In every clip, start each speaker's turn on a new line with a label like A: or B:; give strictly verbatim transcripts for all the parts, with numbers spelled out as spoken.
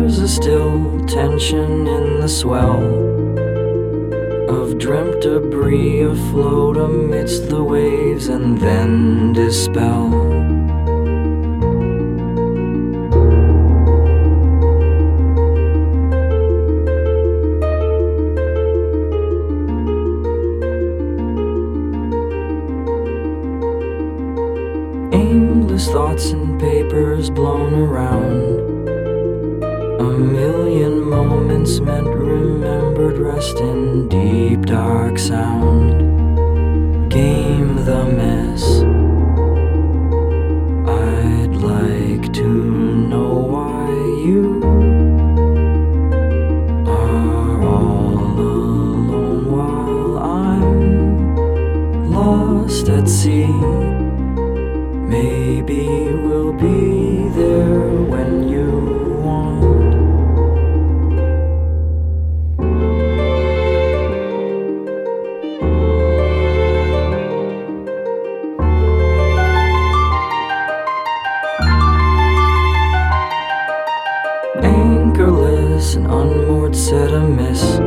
A: There's a still tension in the swell of dreamt debris afloat amidst the waves and then dispel. Aimless thoughts and papers blown around, a million moments meant remembered rest in deep dark sound. Game the mess. I'd like to know why you are all alone while I'm lost at sea. Maybe we'll be there when you want. Anchorless and unmoored, set amiss.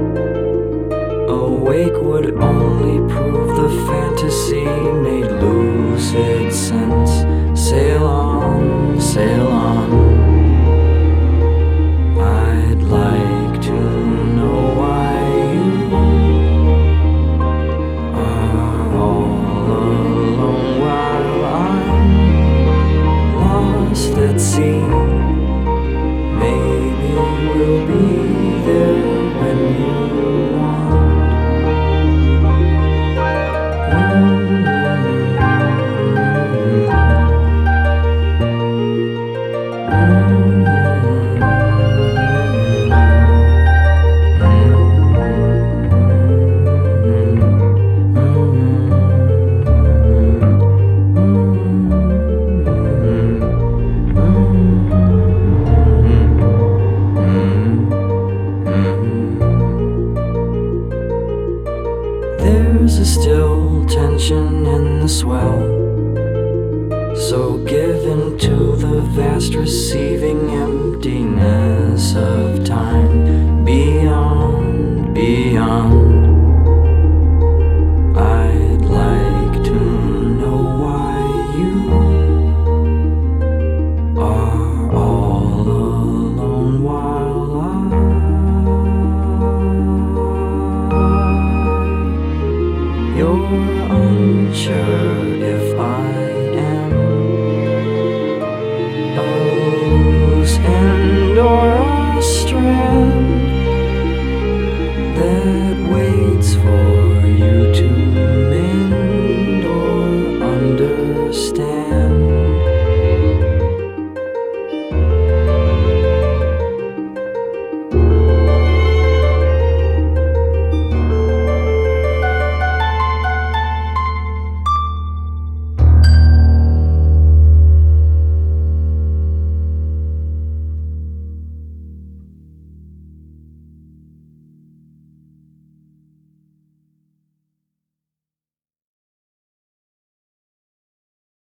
A: Awake would only prove the fantasy made lucid sense. Sail on, sail on. I'd like to know why you are all alone while I'm lost at sea. Maybe we'll be there when you want. There's a still tension in the swell, so give in to the vast receive.